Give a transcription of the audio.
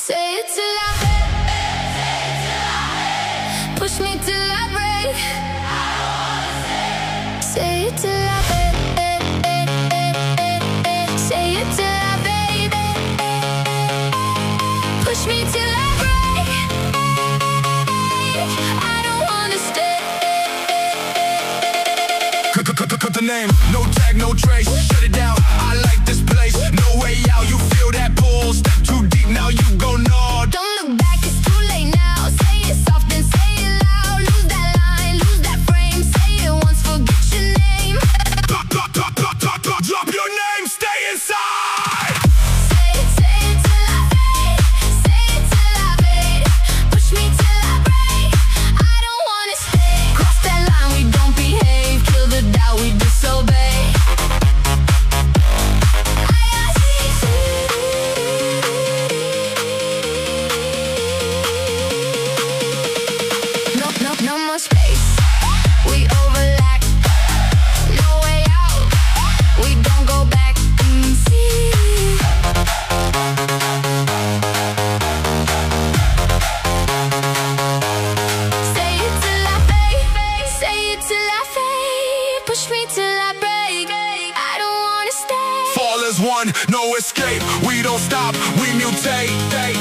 Say it till I push me till I break. Say it till I say it till I baby. Push me till I break. I don't wanna stay. Cut the name, no tag, no trace. Shut it down, I like this place. No way out, you feel that pull. Step too deep, now you go nod. Don't look back, it's too late now. Say it soft and say it loud. Lose that line, lose that frame. Say it once, forget your name. Drop your name, stay inside. Say it till I fade. Say it till I fade. Push me till I break. I don't wanna stay. Cross that line, we don't behave. Kill the doubt, we disobey. No more space, we overlap. No way out, we don't go back. See. Say it till I fade, say it till I fade. Push me till I break. I don't wanna stay. Fall as one, no escape. We don't stop, we mutate.